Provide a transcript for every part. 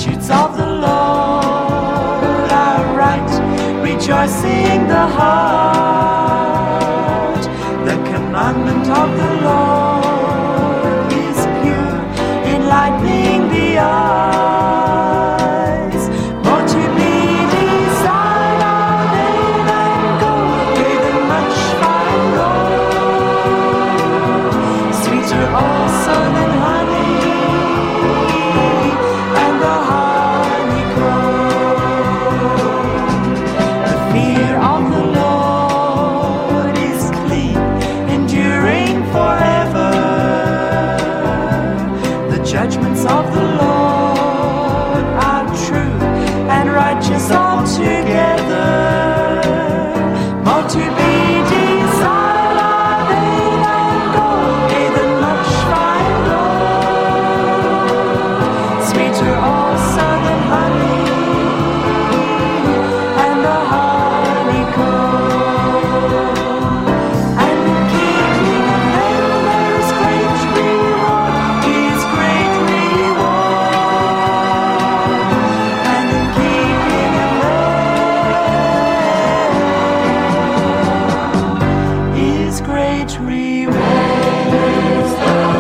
statutes of the Lord are right, rejoicing the heart. The commandment of the Lord is pure, enlightening the eyes. More to be desired are they than gold, yea, than much fine gold. Sweeter also than honey, and the honeycomb. The fear of the Lord is clean, enduring forever. The judgments of the Lord are true and righteous altogether. More to be desired are they than gold, yea, than much fine gold. Sweeter also than honey, and the honeycomb. And in keeping of them there is great reward, is great reward. And in keeping of them is great reward.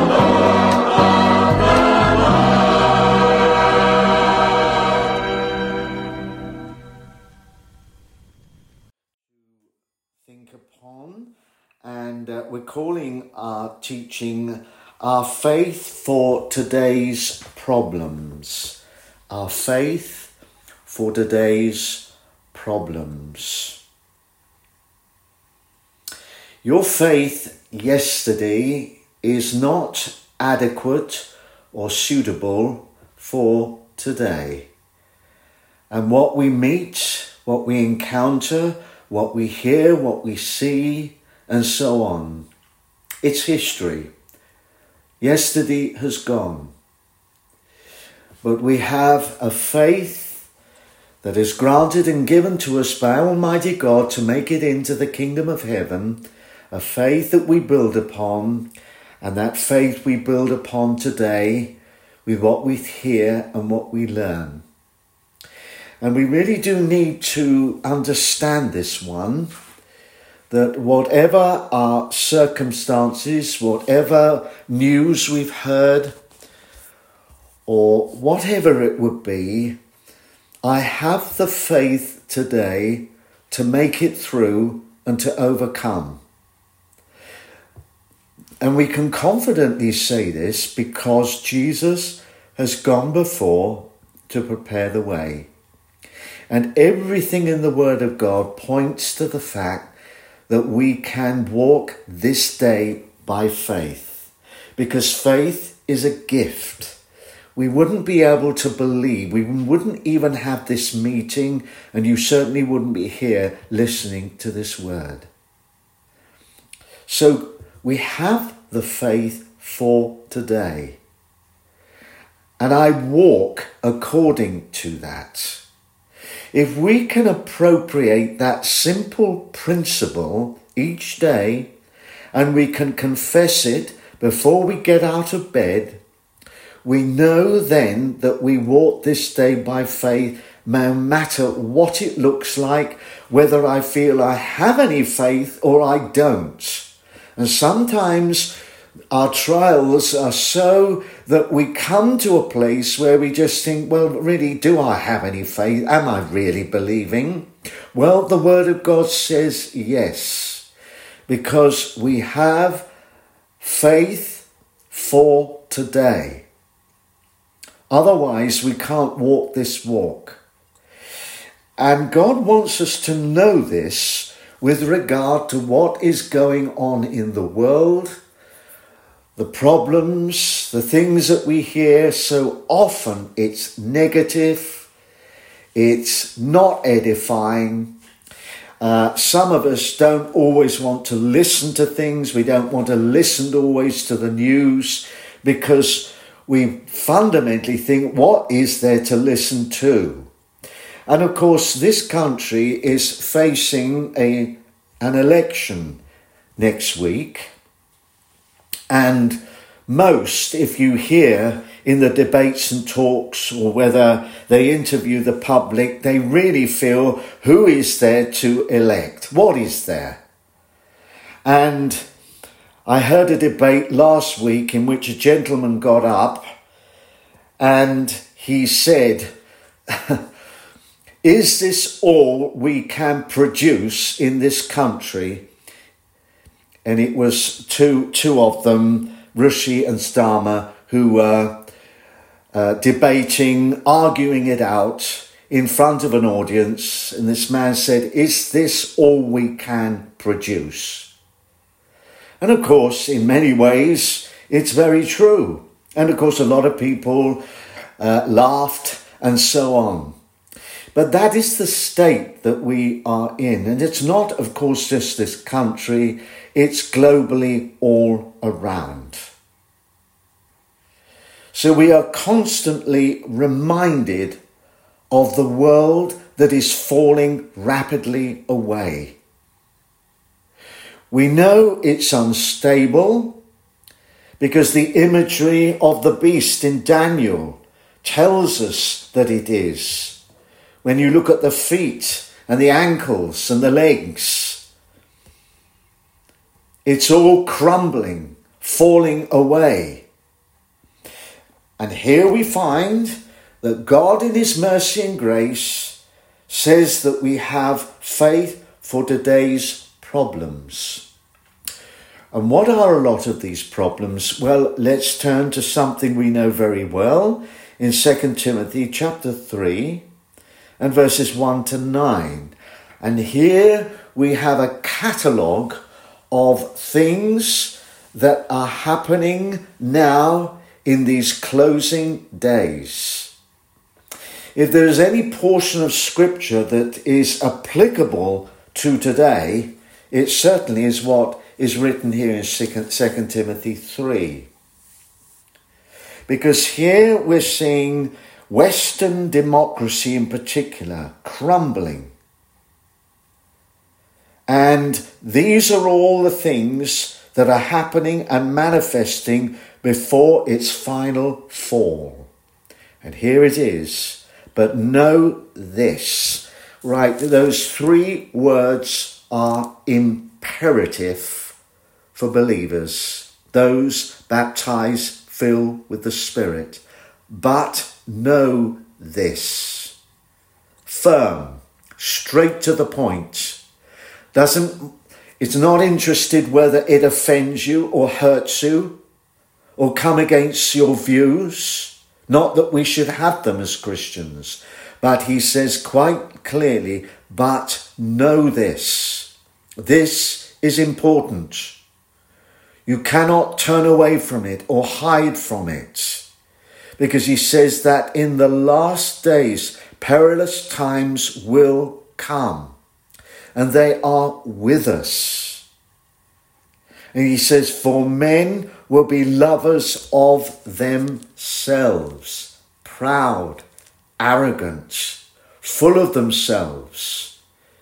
Think upon, and we're calling our teaching Our Faith for Today's Problems. Our Faith for Today's Problems. Your faith yesterday is not adequate or suitable for today. And what we meet, what we encounter, what we hear, what we see, and so on, it's history. Yesterday has gone. But we have a faith that is granted and given to us by Almighty God to make it into the kingdom of heaven, a faith that we build upon, and that faith we build upon today with what we hear and what we learn. And we really do need to understand this one, that whatever our circumstances, whatever news we've heard, or whatever it would be, I have the faith today to make it through and to overcome. And we can confidently say this because Jesus has gone before to prepare the way. And everything in the Word of God points to the fact that we can walk this day by faith. Because faith is a gift. We wouldn't be able to believe, we wouldn't even have this meeting, and you certainly wouldn't be here listening to this word. So we have the faith for today. And I walk according to that. If we can appropriate that simple principle each day, and we can confess it before we get out of bed, we know then that we walk this day by faith, no matter what it looks like, whether I feel I have any faith or I don't. And sometimes our trials are so that we come to a place where we just think, well, really, do I have any faith? Am I really believing? Well, the Word of God says yes, because we have faith for today. Otherwise, we can't walk this walk. And God wants us to know this with regard to what is going on in the world, the problems, the things that we hear. So often it's negative, it's not edifying. Some of us don't always want to listen to things. We don't want to listen always to the news because we fundamentally think, what is there to listen to? And of course, this country is facing an election next week. And most, if you hear in the debates and talks, or whether they interview the public, they really feel, who is there to elect? What is there? And I heard a debate last week in which a gentleman got up and he said, is this all we can produce in this country? And it was two of them, Rishi and Starmer, who were debating, arguing it out in front of an audience. And this man said, is this all we can produce? And of course, in many ways, it's very true. And of course, a lot of people laughed and so on. But that is the state that we are in. And it's not, of course, just this country. It's globally all around. So we are constantly reminded of the world that is falling rapidly away. We know it's unstable because the imagery of the beast in Daniel tells us that it is. When you look at the feet and the ankles and the legs, it's all crumbling, falling away. And here we find that God in his mercy and grace says that we have faith for today's problems. And what are a lot of these problems? Well, let's turn to something we know very well in 2 Timothy chapter 3 and verses 1 to 9. And here we have a catalogue of things that are happening now in these closing days. If there is any portion of scripture that is applicable to today, it certainly is what is written here in 2 Timothy 3. Because here we're seeing Western democracy in particular crumbling. And these are all the things that are happening and manifesting before its final fall. And here it is. But know this. Right, those three words are imperative for believers, those baptized, filled with the Spirit. But know this. Firm, straight to the point. It's not interested whether it offends you or hurts you or come against your views. Not that we should have them as Christians. But he says quite clearly, but know this. This is important. You cannot turn away from it or hide from it. Because he says that in the last days, perilous times will come. And they are with us. And he says, for men will be lovers of themselves, proud, arrogant, full of themselves.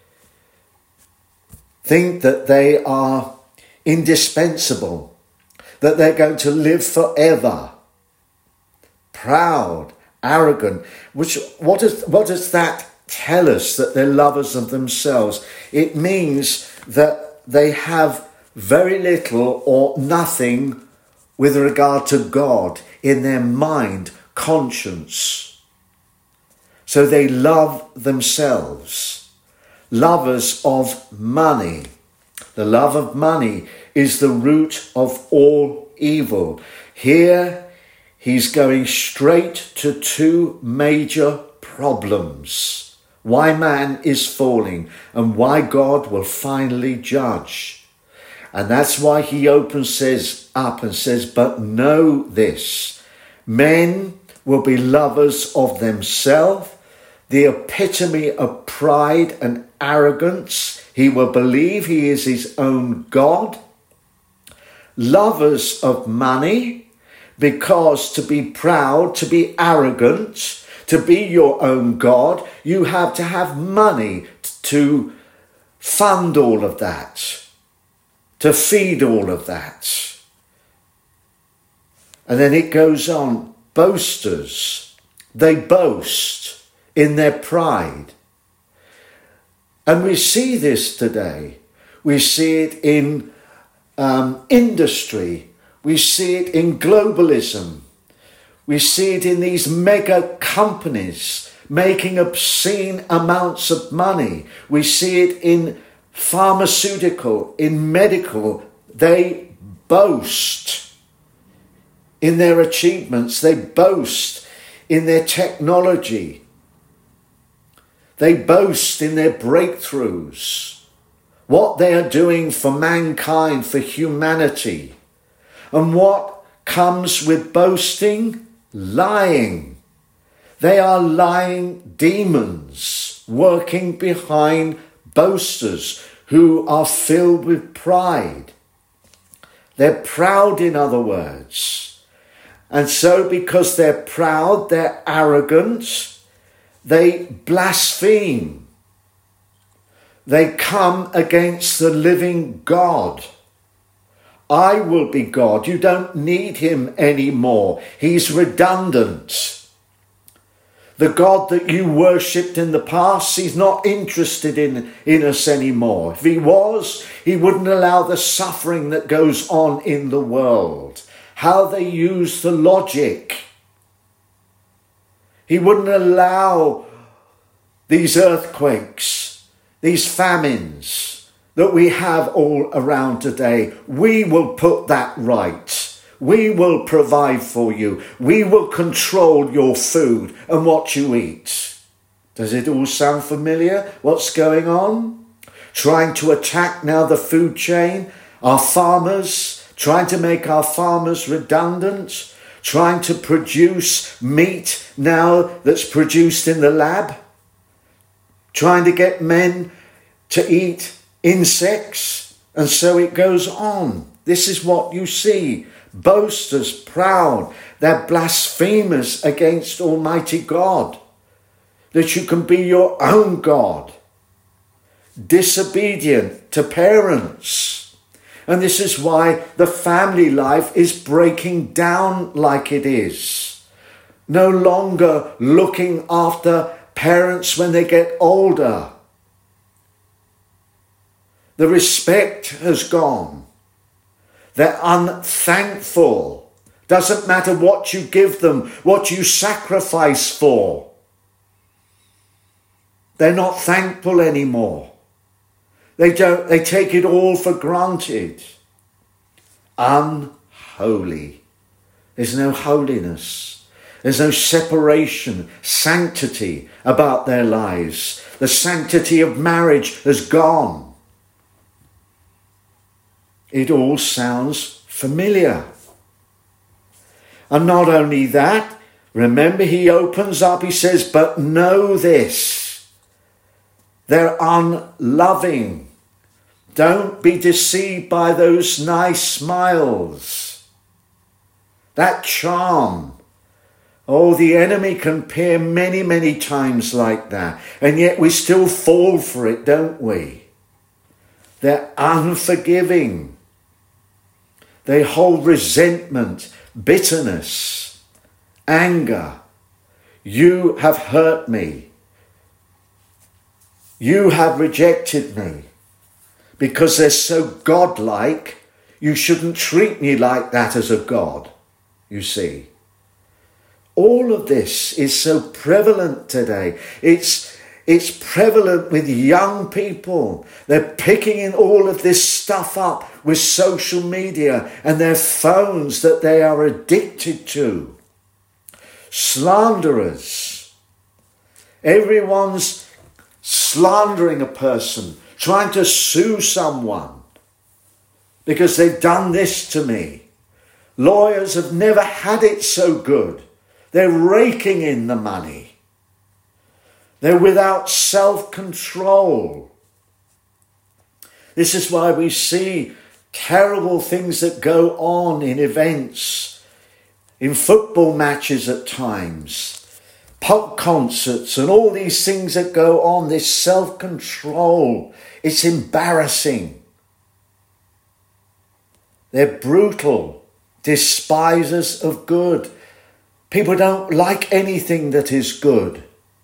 Think that they are indispensable, that they're going to live forever. Proud, arrogant. What does that tell us, that they're lovers of themselves? It means that they have very little or nothing with regard to God in their mind, conscience. So they love themselves. Lovers of money. The love of money is the root of all evil. Here he's going straight to two major problems. Why man is falling and why God will finally judge. And that's why he says, but know this. Men will be lovers of themselves, the epitome of pride and arrogance. He will believe he is his own God. Lovers of money, because to be proud, to be arrogant, to be your own God, you have to have money to fund all of that, to feed all of that. And then it goes on. boasters. They boast in their pride. And we see this today. We see it in industry. We see it in globalism. We see it in these mega companies making obscene amounts of money. We see it in pharmaceutical, in medical. They boast in their achievements. They boast in their technology. They boast in their breakthroughs, what they are doing for mankind, for humanity. And what comes with boasting? Lying. They are lying demons working behind boasters who are filled with pride. They're proud, in other words. And so because they're proud, they're arrogant, they blaspheme. They come against the living God. I will be God. You don't need him anymore. He's redundant. The God that you worshipped in the past, he's not interested in us anymore. If he was, he wouldn't allow the suffering that goes on in the world. How they use the logic. He wouldn't allow these earthquakes, these famines that we have all around today. We will put that right. We will provide for you. We will control your food and what you eat. Does it all sound familiar? What's going on? Trying to attack now the food chain, our farmers, trying to make our farmers redundant, trying to produce meat now that's produced in the lab, trying to get men to eat insects, and so it goes on. This is what you see. Boasters, proud, they're blasphemers against Almighty God, that you can be your own God, disobedient to parents. And this is why the family life is breaking down like it is. No longer looking after parents when they get older. The respect has gone. They're unthankful. Doesn't matter what you give them, what you sacrifice for. They're not thankful anymore. They take it all for granted. Unholy. There's no holiness. There's no separation, sanctity about their lives. The sanctity of marriage has gone. It all sounds familiar. And not only that, remember he opens up, he says, but know this. They're unloving. Don't be deceived by those nice smiles. That charm. Oh, the enemy can appear many, many times like that. And yet we still fall for it, don't we? They're unforgiving. They hold resentment, bitterness, anger. You have hurt me. You have rejected me. Because they're so godlike, you shouldn't treat me like that as a god, you see. All of this is so prevalent today. It's prevalent with young people. They're picking in all of this stuff up with social media and their phones that they are addicted to. Slanderers. Everyone's slandering a person, trying to sue someone because they've done this to me. Lawyers have never had it so good. They're raking in the money. They're without self-control. This is why we see terrible things that go on in events, in football matches at times, pop concerts and all these things that go on, this self-control. It's embarrassing. They're brutal, despisers of good. People don't like anything that is good,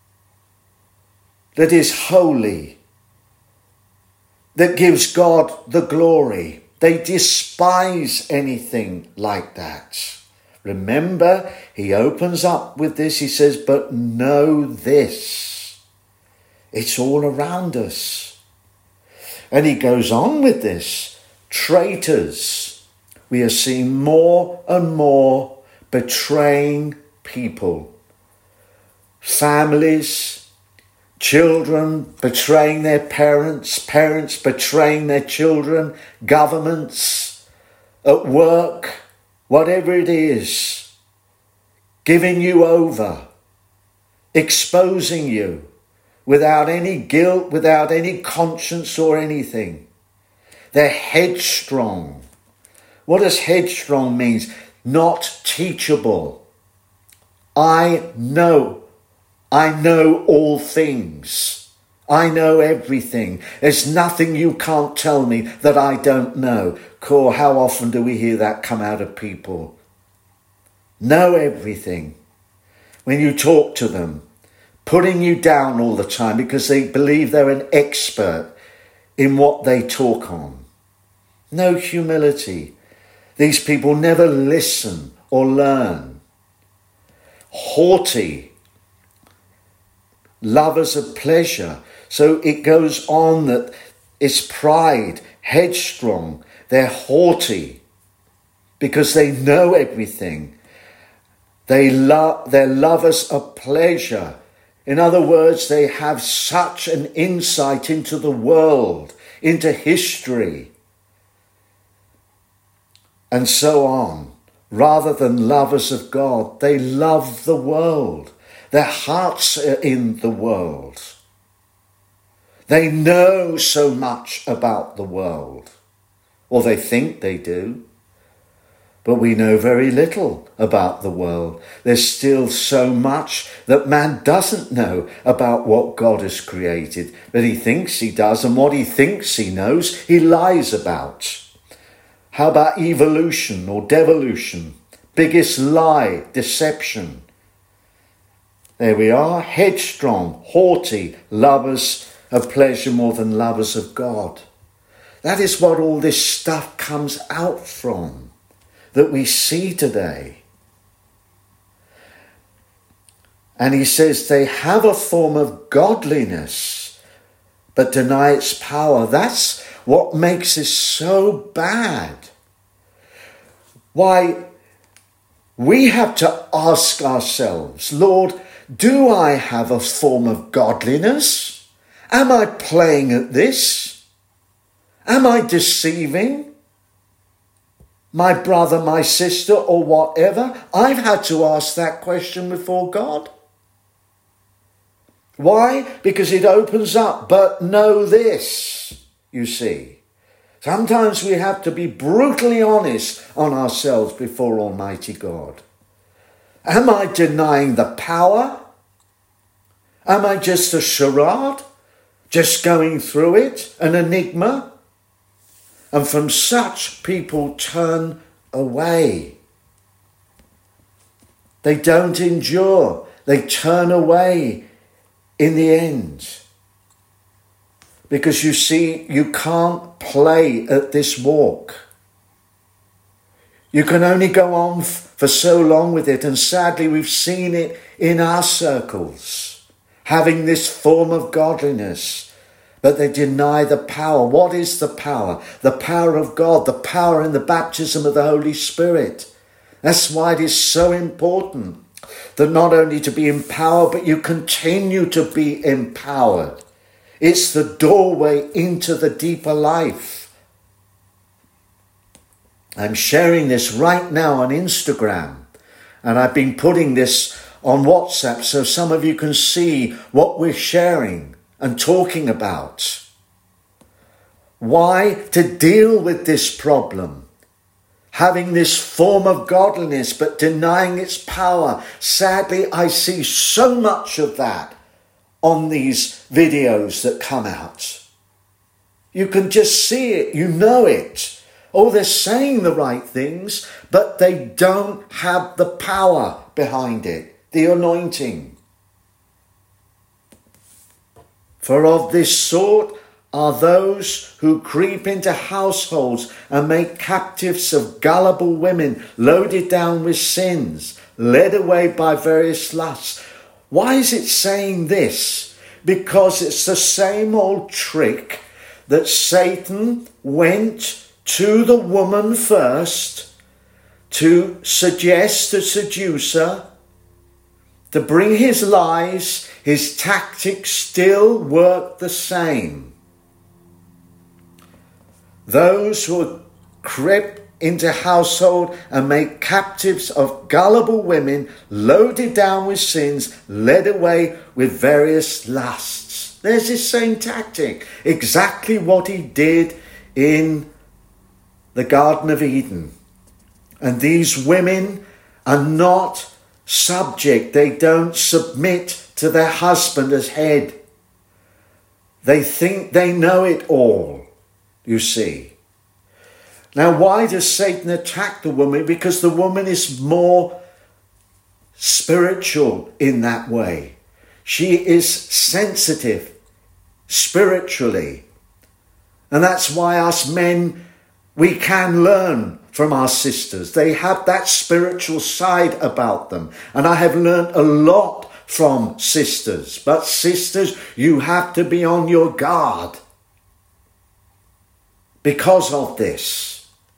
that is holy, that gives God the glory. They despise anything like that. Remember, he opens up with this. He says, but know this. It's all around us. And he goes on with this. Traitors. We are seeing more and more betraying people. Families, children betraying their parents, parents betraying their children, governments, at work, whatever it is, giving you over, exposing you without any guilt, without any conscience or anything. They're headstrong. What does headstrong mean? Not teachable. I know all things. I know everything. There's nothing you can't tell me that I don't know. Cool, how often do we hear that come out of people? Know everything. When you talk to them, putting you down all the time because they believe they're an expert in what they talk on. No humility. These people never listen or learn. Haughty. Lovers of pleasure. So it goes on that it's pride, headstrong. They're haughty because they know everything. They're lovers of pleasure. In other words, they have such an insight into the world, into history, and so on. Rather than lovers of God, they love the world. Their hearts are in the world. They know so much about the world, or they think they do. But we know very little about the world. There's still so much that man doesn't know about what God has created, that he thinks he does, and what he thinks he knows, he lies about. How about evolution or devolution? Biggest lie, deception. There we are, headstrong, haughty, lovers of pleasure more than lovers of God. That is what all this stuff comes out from, that we see today. And he says they have a form of godliness, but deny its power. That's what makes this so bad. Why, we have to ask ourselves, Lord, do I have a form of godliness? Am I playing at this? Am I deceiving my brother, my sister, or whatever? I've had to ask that question before God. Why? Because it opens up, but know this, you see. Sometimes we have to be brutally honest on ourselves before Almighty God. Am I denying the power? Am I just a charade? Just going through it? An enigma? And from such people turn away. They don't endure. They turn away in the end. Because you see, you can't play at this walk. You can only go on for so long with it. And sadly, we've seen it in our circles, having this form of godliness. But they deny the power. What is the power? The power of God, the power in the baptism of the Holy Spirit. That's why it is so important that not only to be empowered, but you continue to be empowered. It's the doorway into the deeper life. I'm sharing this right now on Instagram, and I've been putting this on WhatsApp so some of you can see what we're sharing and talking about. Why? To deal with this problem. Having this form of godliness but denying its power. Sadly, I see so much of that on these videos that come out. You can just see it, you know it. Oh, they're saying the right things, but they don't have the power behind it, the anointing. For of this sort are those who creep into households and make captives of gullible women, loaded down with sins, led away by various lusts. Why is it saying this? Because it's the same old trick that Satan went to the woman first to suggest, to seduce her, to bring his lies. His tactics still work the same. Those who creep into household and make captives of gullible women, loaded down with sins, led away with various lusts. There's this same tactic, exactly what he did in the Garden of Eden. And these women are not subject. They don't submit to their husband as head. They think they know it all, you see. Now, why does Satan attack the woman? Because the woman is more spiritual in that way. She is sensitive spiritually. And that's why us men, we can learn from our sisters. They have that spiritual side about them. And I have learned a lot from sisters. But sisters, you have to be on your guard because of this.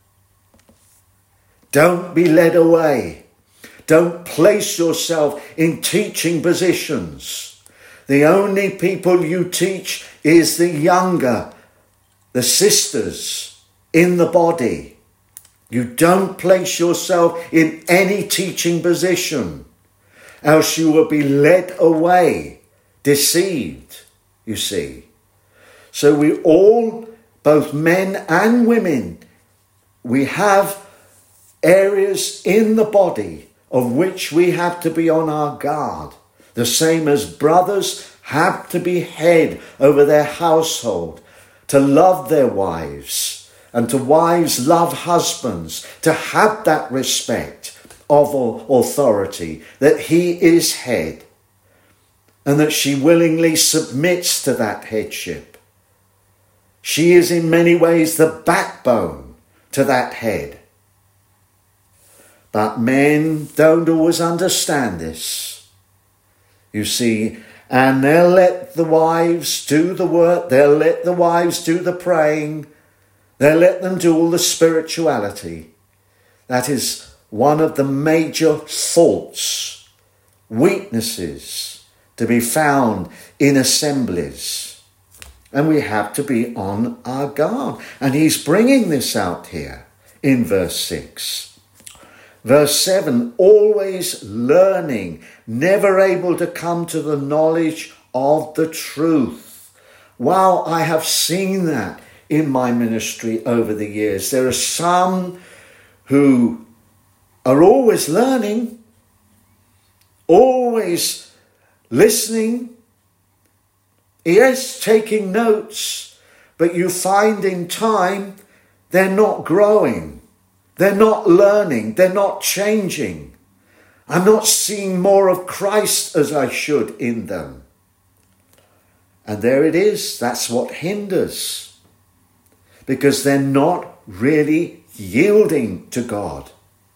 Don't be led away. Don't place yourself in teaching positions. The only people you teach is the younger, the sisters in the body. You don't place yourself in any teaching position, else you will be led away, deceived, you see. So we all, both men and women, we have areas in the body of which we have to be on our guard. The same as brothers have to be head over their household, to love their wives, and to wives love husbands, to have that respect of authority, that he is head, and that she willingly submits to that headship. She is in many ways the backbone to that head. But men don't always understand this, you see, and they'll let the wives do the work, they'll let the wives do the praying, they'll let them do all the spirituality. That is one of the major faults, weaknesses to be found in assemblies. And we have to be on our guard. And he's bringing this out here in verse 6. Verse 7, always learning, never able to come to the knowledge of the truth. Wow, I have seen that in my ministry over the years. There are some who are always learning, always listening, yes, taking notes, but you find in time they're not growing. They're not learning. They're not changing. I'm not seeing more of Christ as I should in them. And there it is. That's what hinders. Because they're not really yielding to God.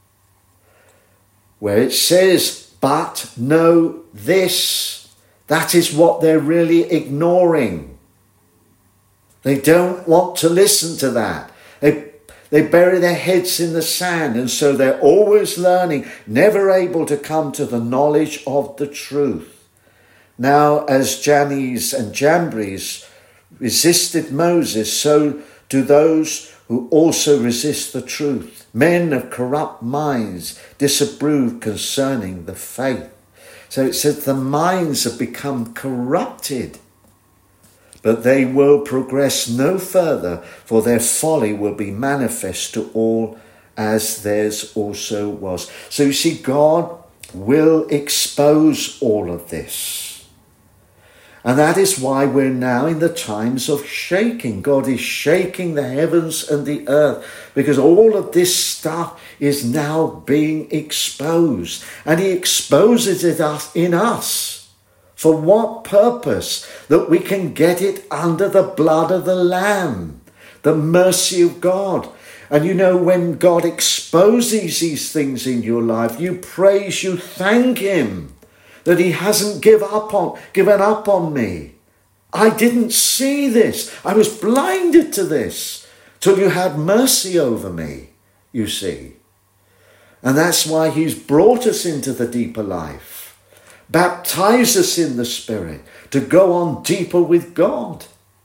Where it says, but know this, that is what they're really ignoring. They don't want to listen to that. They bury their heads in the sand, and so they're always learning, never able to come to the knowledge of the truth. Now, as Jannes and Jambres resisted Moses, so do those who also resist the truth. Men of corrupt minds disapprove concerning the faith. So it says the minds have become corrupted. But they will progress no further, for their folly will be manifest to all, as theirs also was. So you see, God will expose all of this. And that is why we're now in the times of shaking. God is shaking the heavens and the earth, because all of this stuff is now being exposed. And he exposes it in us. For what purpose? That we can get it under the blood of the Lamb, the mercy of God. And you know, when God exposes these things in your life, you praise, you thank him that he hasn't given up on me. I didn't see this. I was blinded to this till you had mercy over me, you see. And that's why he's brought us into the deeper life, baptized us in the Spirit to go on deeper with God.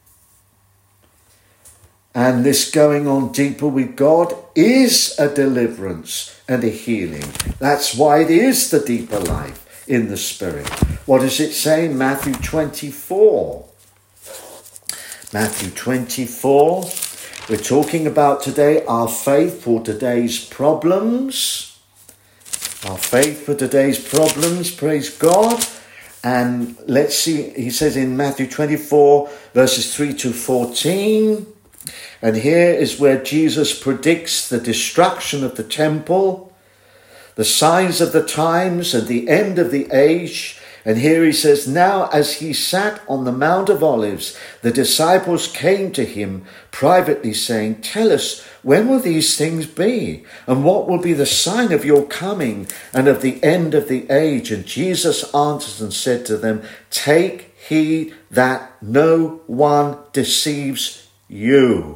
And this going on deeper with God is a deliverance and a healing. That's why it is the deeper life in the Spirit. What does it say in Matthew 24? Matthew 24. We're talking about today our faith for today's problems. Our faith for today's problems, praise God. And let's see, he says in Matthew 24, verses 3 to 14. And here is where Jesus predicts the destruction of the temple, the signs of the times and the end of the age. And here he says, now as he sat on the Mount of Olives, the disciples came to him privately saying, tell us, when will these things be? And what will be the sign of your coming and of the end of the age? And Jesus answered and said to them, take heed that no one deceives you.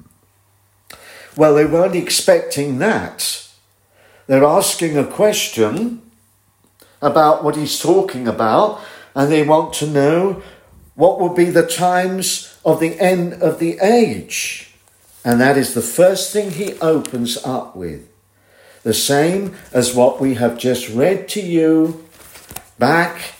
Well, they weren't expecting that. They're asking a question about what he's talking about, and they want to know what will be the times of the end of the age. And that is the first thing he opens up with. The same as what we have just read to you back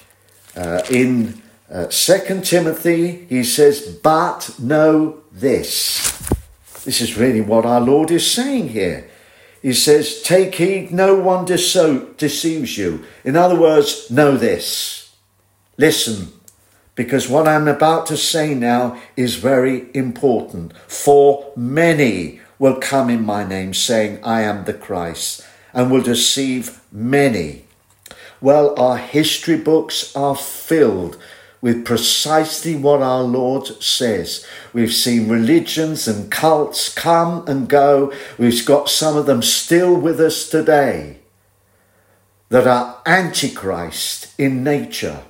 in 2 Timothy. He says, but know this. This is really what our Lord is saying here. He says, take heed, no one deceives you. In other words, know this. Listen, because what I'm about to say now is very important. For many will come in my name, saying, I am the Christ, and will deceive many. Well, our history books are filled with precisely what our Lord says. We've seen religions and cults come and go. We've got some of them still with us today that are antichrist in nature.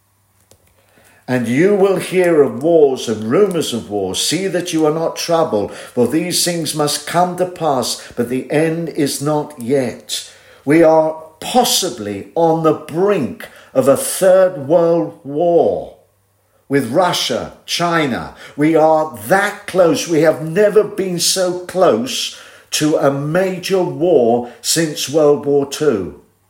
And you will hear of wars and rumours of wars. See that you are not troubled, for these things must come to pass, but the end is not yet. We are possibly on the brink of a third world war with Russia, China. We are that close. We have never been so close to a major war since World War II.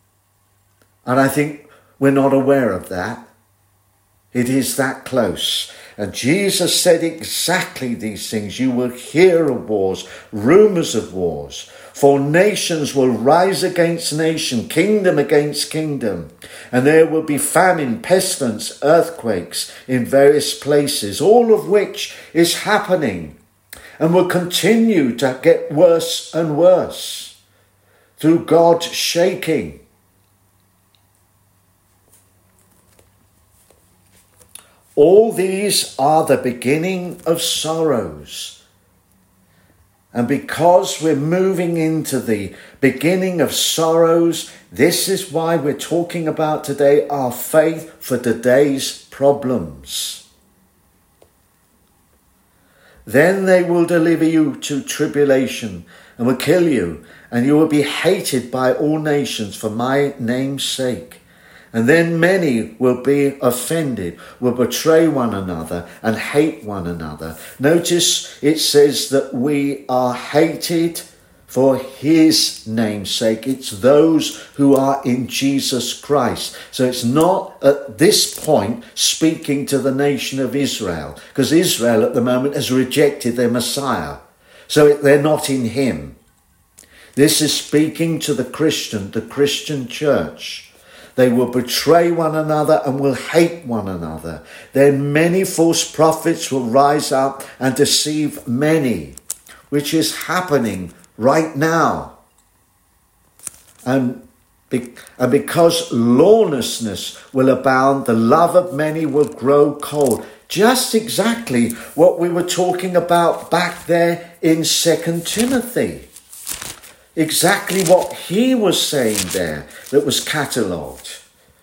And I think we're not aware of that. It is that close. And Jesus said exactly these things. You will hear of wars, rumours of wars. For nations will rise against nation, kingdom against kingdom. And there will be famine, pestilence, earthquakes in various places, all of which is happening and will continue to get worse and worse through God's shaking. All these are the beginning of sorrows. And because we're moving into the beginning of sorrows, this is why we're talking about today our faith for today's problems. Then they will deliver you to tribulation and will kill you, and you will be hated by all nations for my name's sake. And then many will be offended, will betray one another and hate one another. Notice it says that we are hated for his name's sake. It's those who are in Jesus Christ. So it's not at this point speaking to the nation of Israel, because Israel at the moment has rejected their Messiah. So they're not in him. This is speaking to the Christian church. They will betray one another and will hate one another. Then many false prophets will rise up and deceive many, which is happening right now. And because lawlessness will abound, the love of many will grow cold. Just exactly what we were talking about back there in 2 Timothy. Exactly what he was saying there that was catalogued.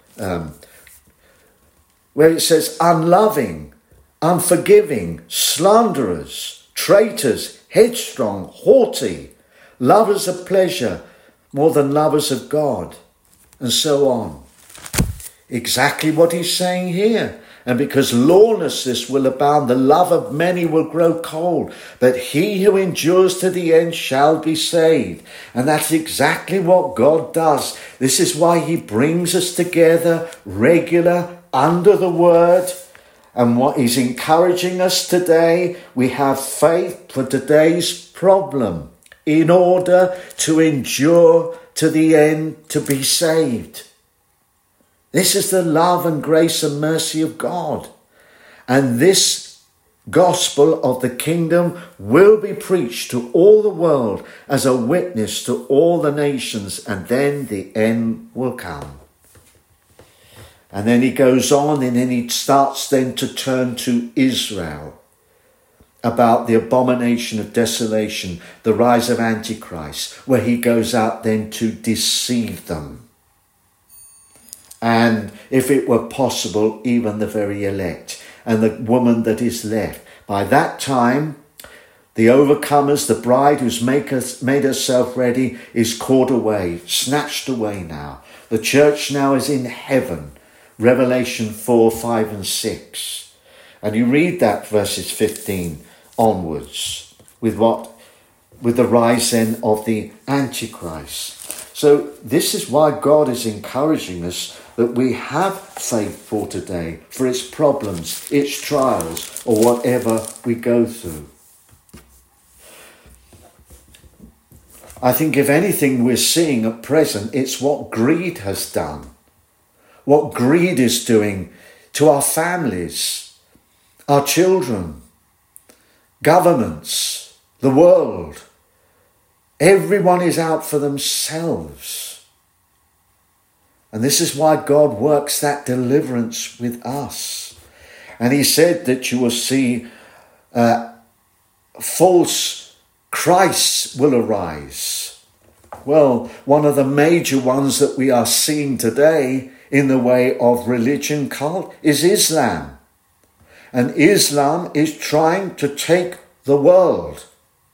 Where it says unloving, unforgiving, slanderers, traitors, headstrong, haughty, lovers of pleasure more than lovers of God, and so on. Exactly what he's saying here. And because lawlessness will abound, the love of many will grow cold. But he who endures to the end shall be saved. And that's exactly what God does. This is why he brings us together regular under the word. And what he's encouraging us today, we have faith for today's problem in order to endure to the end to be saved. This is the love and grace and mercy of God. And this gospel of the kingdom will be preached to all the world as a witness to all the nations, and then the end will come. And then he goes on, and then he starts then to turn to Israel about the abomination of desolation, the rise of Antichrist, where he goes out then to deceive them. And if it were possible, even the very elect and the woman that is left. By that time, the overcomers, the bride who's made herself ready, is caught away, snatched away now. The church now is in heaven. Revelation 4, 5 and 6. And you read that verses 15 onwards with the rise then of the Antichrist. So this is why God is encouraging us that we have faith for today, for its problems, its trials, or whatever we go through. I think if anything we're seeing at present, it's what greed has done. What greed is doing to our families, our children, governments, the world. Everyone is out for themselves. And this is why God works that deliverance with us. And he said that you will see false Christs will arise. Well, one of the major ones that we are seeing today in the way of religion cult is Islam. And Islam is trying to take the world.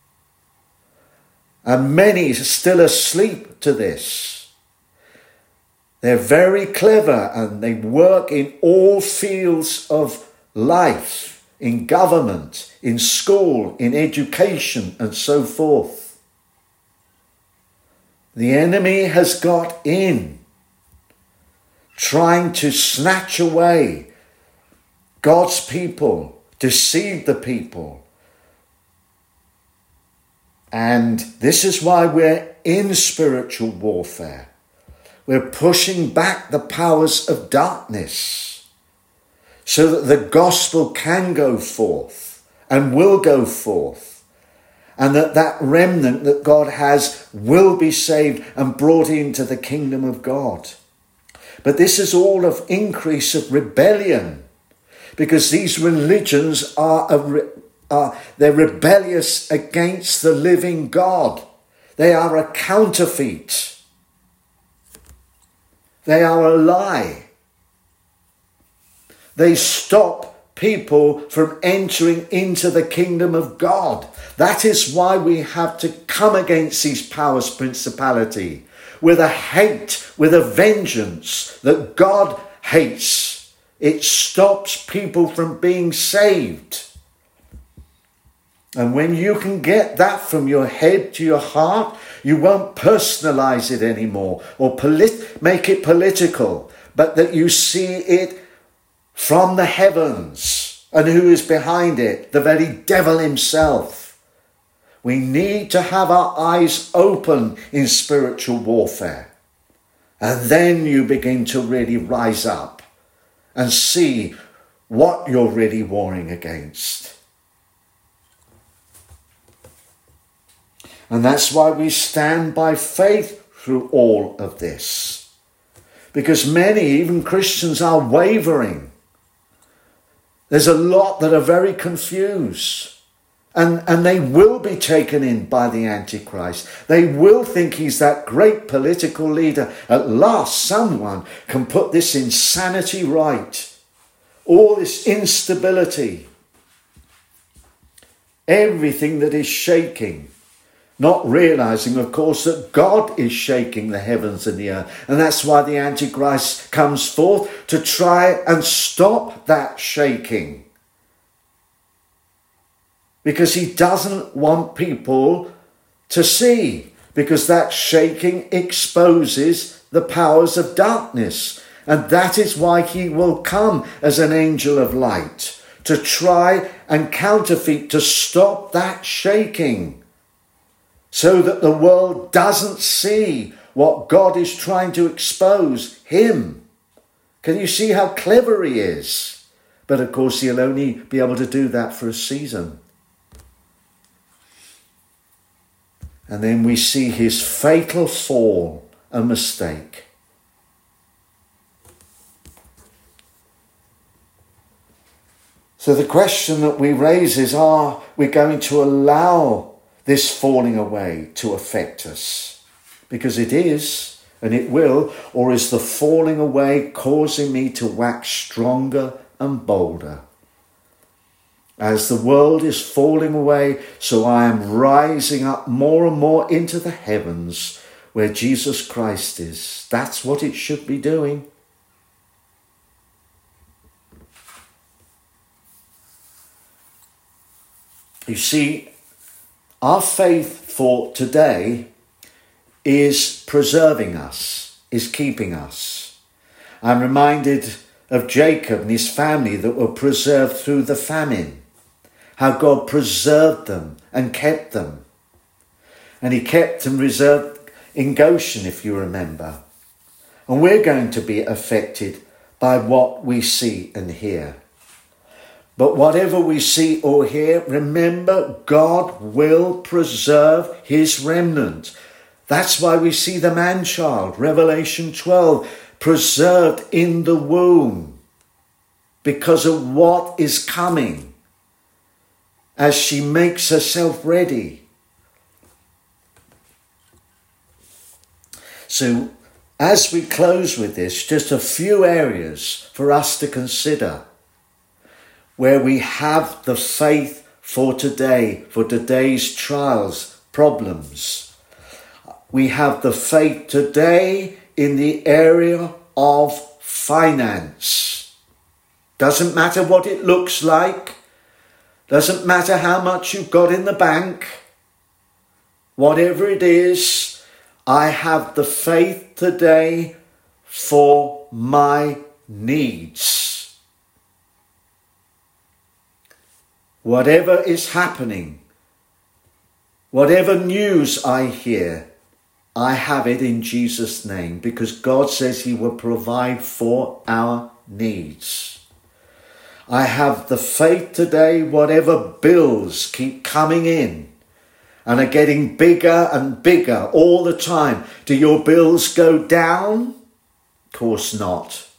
And many are still asleep to this. They're very clever and they work in all fields of life, in government, in school, in education, and so forth. The enemy has got in, trying to snatch away God's people, deceive the people. And this is why we're in spiritual warfare. We're pushing back the powers of darkness so that the gospel can go forth and will go forth, and that remnant that God has will be saved and brought into the kingdom of God. But this is all of increase of rebellion, because these religions they're rebellious against the living God. They are a counterfeit. They are a lie. They stop people from entering into the kingdom of God. That is why we have to come against these powers, principality, with a hate, with a vengeance that God hates. It stops people from being saved. And when you can get that from your head to your heart, you won't personalize it anymore or make it political, but that you see it from the heavens. And who is behind it? The very devil himself. We need to have our eyes open in spiritual warfare. And then you begin to really rise up and see what you're really warring against. And that's why we stand by faith through all of this. Because many, even Christians, are wavering. There's a lot that are very confused. And they will be taken in by the Antichrist. They will think he's that great political leader. At last, someone can put this insanity right. All this instability. Everything that is shaking. Not realizing, of course, that God is shaking the heavens and the earth. And that's why the Antichrist comes forth to try and stop that shaking. Because he doesn't want people to see. Because that shaking exposes the powers of darkness. And that is why he will come as an angel of light. To try and counterfeit, to stop that shaking. So that the world doesn't see what God is trying to expose, him. Can you see how clever he is? But of course he'll only be able to do that for a season. And then we see his fatal fall and mistake. So the question that we raise is, are we going to allow this falling away to affect us? Because it is, and it will. Or is the falling away causing me to wax stronger and bolder? As the world is falling away, so I am rising up more and more into the heavens where Jesus Christ is. That's what it should be doing. You see, our faith for today is preserving us, is keeping us. I'm reminded of Jacob and his family that were preserved through the famine. How God preserved them and kept them. And he kept them reserved in Goshen, if you remember. And we're going to be affected by what we see and hear. But whatever we see or hear, remember, God will preserve his remnant. That's why we see the man-child, Revelation 12, preserved in the womb because of what is coming as she makes herself ready. So, as we close with this, just a few areas for us to consider where we have the faith for today, for today's trials, problems. We have the faith today in the area of finance. Doesn't matter what it looks like. Doesn't matter how much you've got in the bank. Whatever it is, I have the faith today for my needs. Whatever is happening, whatever news I hear, I have it in Jesus' name, because God says he will provide for our needs. I have the faith today, whatever bills keep coming in and are getting bigger and bigger all the time. Do your bills go down? Of course not.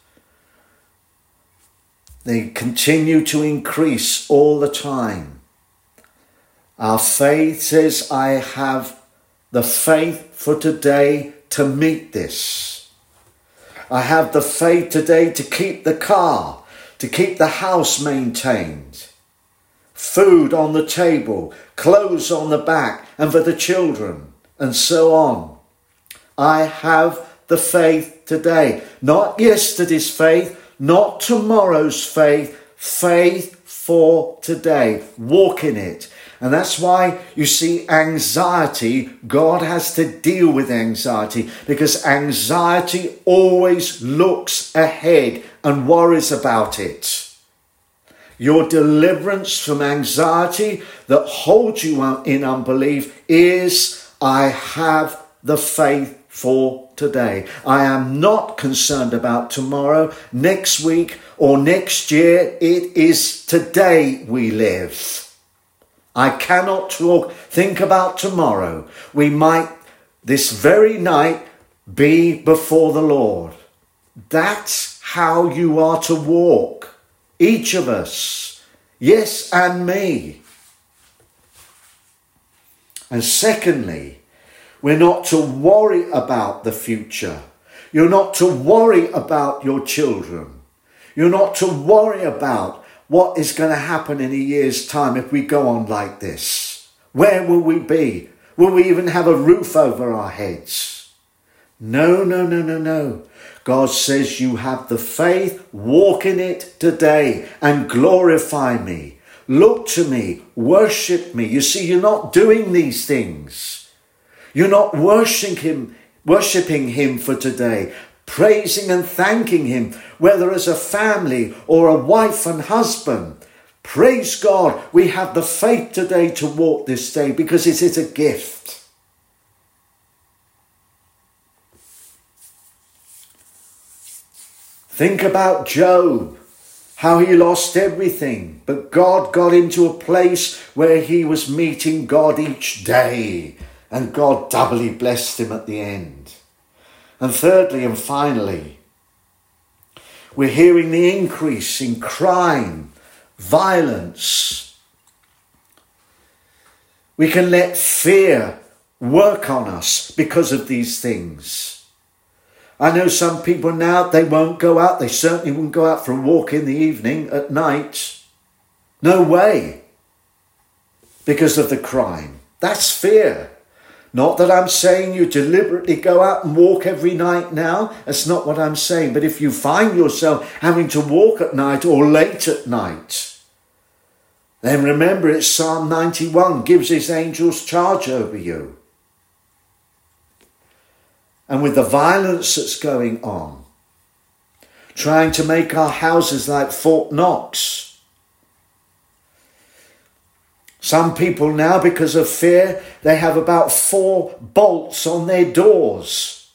They continue to increase all the time. Our faith says, I have the faith for today to meet this. I have the faith today to keep the car, to keep the house maintained, food on the table, clothes on the back, and for the children, and so on. I have the faith today, not yesterday's faith, not tomorrow's faith, faith for today. Walk in it. And that's why you see anxiety, God has to deal with anxiety, because anxiety always looks ahead and worries about it. Your deliverance from anxiety that holds you in unbelief is, I have the faith for today. I am not concerned about tomorrow, next week, or next year. It is today we live. I cannot think about tomorrow. We might this very night be before the Lord. That's how you are to walk. Each of us. Yes, and me. And secondly, we're not to worry about the future. You're not to worry about your children. You're not to worry about what is going to happen in a year's time if we go on like this. Where will we be? Will we even have a roof over our heads? No, no, no, no, no. God says you have the faith, walk in it today and glorify me. Look to me, worship me. You see, you're not doing these things. You're not worshiping him for today, praising and thanking him, whether as a family or a wife and husband. Praise God, we have the faith today to walk this day because it is a gift. Think about Job, how he lost everything, but God got into a place where he was meeting God each day, and God doubly blessed him at the end. And thirdly and finally, we're hearing the increase in crime, violence. We can let fear work on us because of these things. I know some people now, they won't go out. They certainly wouldn't go out for a walk in the evening, at night. No way. Because of the crime. That's fear. Not that I'm saying you deliberately go out and walk every night now. That's not what I'm saying. But if you find yourself having to walk at night or late at night, then remember it's Psalm 91, gives his angels charge over you. And with the violence that's going on, trying to make our houses like Fort Knox. Some people now, because of fear, they have about 4 bolts on their doors.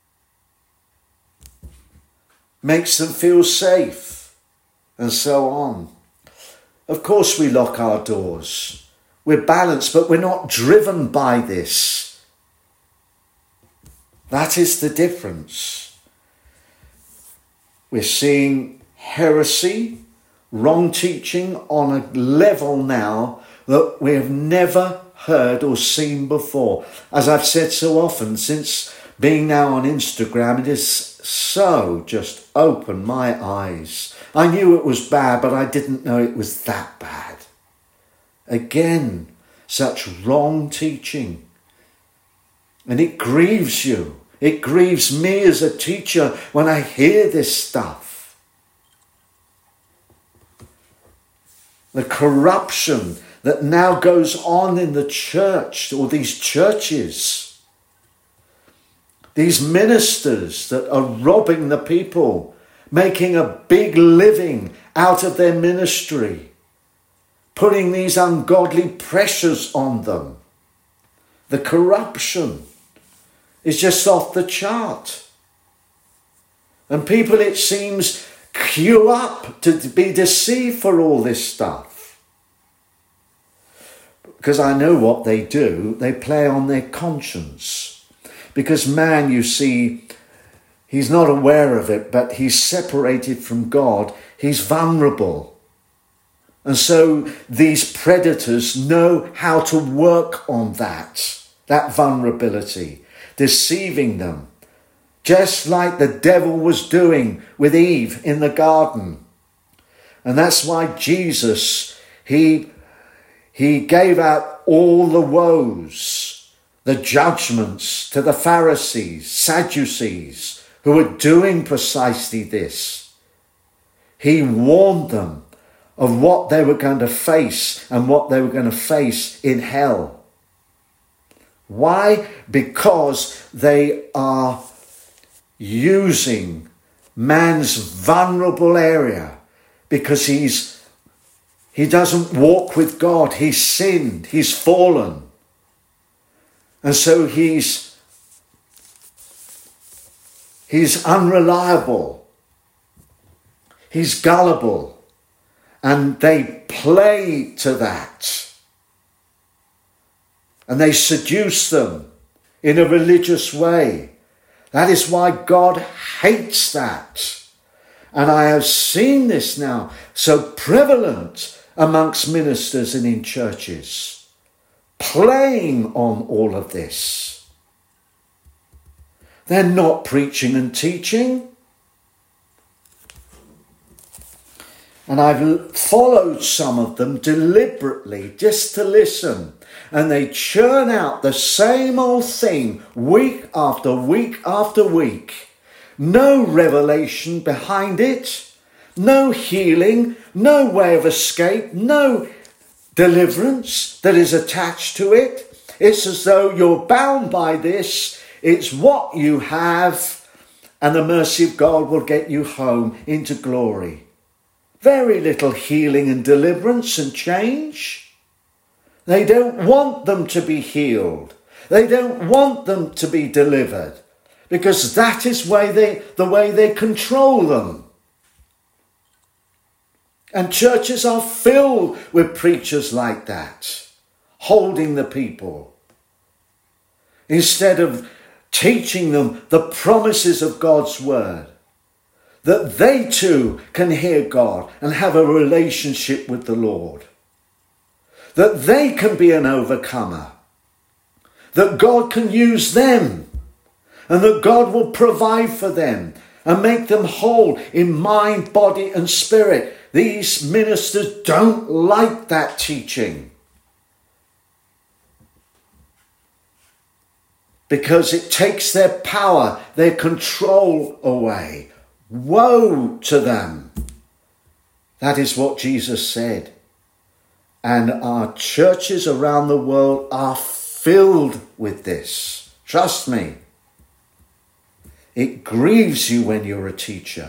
Makes them feel safe, and so on. Of course we lock our doors. We're balanced, but we're not driven by this. That is the difference. We're seeing heresy, wrong teaching on a level now that we have never heard or seen before. As I've said so often, since being now on Instagram, it has so just opened my eyes. I knew it was bad, but I didn't know it was that bad. Again, such wrong teaching. And it grieves you. It grieves me as a teacher when I hear this stuff. The corruption that now goes on in the church, or these churches. These ministers that are robbing the people, making a big living out of their ministry, putting these ungodly pressures on them. The corruption is just off the chart. And people, it seems, queue up to be deceived for all this stuff. Because I know what they do. They play on their conscience. Because man, you see, he's not aware of it, but he's separated from God. He's vulnerable. And so these predators know how to work on that vulnerability, deceiving them, just like the devil was doing with Eve in the garden. And that's why Jesus, he gave out all the woes, the judgments to the Pharisees, Sadducees, who were doing precisely this. He warned them of what they were going to face and what they were going to face in hell. Why? Because they are using man's vulnerable area, because he doesn't walk with God. He's sinned. He's fallen. And so he's He's unreliable. He's gullible. And they play to that. And they seduce them in a religious way. That is why God hates that. And I have seen this now so prevalent amongst ministers and in churches, playing on all of this. They're not preaching and teaching. And I've followed some of them deliberately just to listen. And they churn out the same old thing week after week after week. No revelation behind it. No healing. No way of escape. No deliverance that is attached to it. It's as though you're bound by this. It's what you have. And the mercy of God will get you home into glory. Very little healing and deliverance and change. They don't want them to be healed. They don't want them to be delivered because that is the way they control them. And churches are filled with preachers like that, holding the people, instead of teaching them the promises of God's word, that they too can hear God and have a relationship with the Lord. That they can be an overcomer. That God can use them. And that God will provide for them and make them whole in mind, body and spirit. These ministers don't like that teaching. Because it takes their power, their control away. Woe to them. That is what Jesus said. And our churches around the world are filled with this. Trust me. It grieves you when you're a teacher.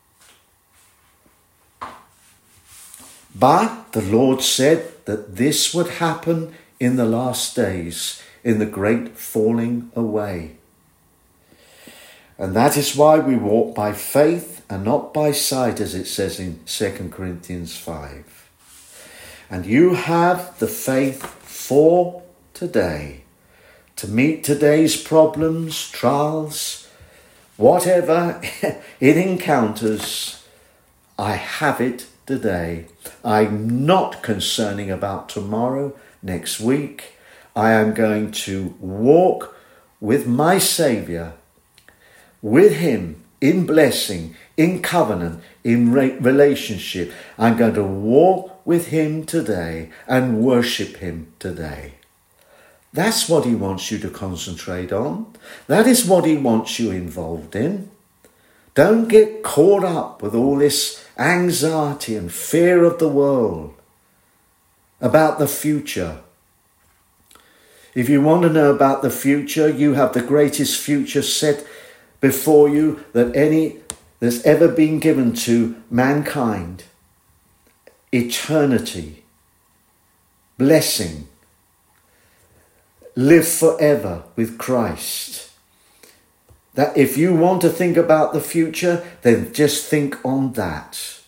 But the Lord said that this would happen in the last days, in the great falling away. And that is why we walk by faith and not by sight, as it says in 2 Corinthians 5. And you have the faith for today, to meet today's problems, trials, whatever it encounters. I have it today. I'm not concerning about tomorrow, next week. I am going to walk with my Saviour, with him in blessing, in covenant, in relationship. I'm going to walk with him today and worship him today. That's what he wants you to concentrate on. That is what he wants you involved in. Don't get caught up with all this anxiety and fear of the world about the future. If you want to know about the future, you have the greatest future set before you that's ever been given to mankind. Eternity, blessing, live forever with Christ. That if you want to think about the future, then just think on that.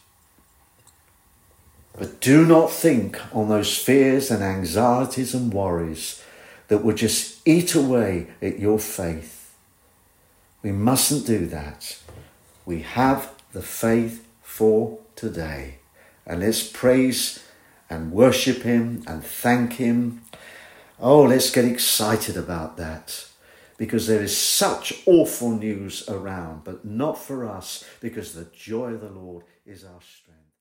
But do not think on those fears and anxieties and worries that will just eat away at your faith. We mustn't do that. We have the faith for today. And let's praise and worship him and thank him. Oh, let's get excited about that. Because there is such awful news around, but not for us, because the joy of the Lord is our strength.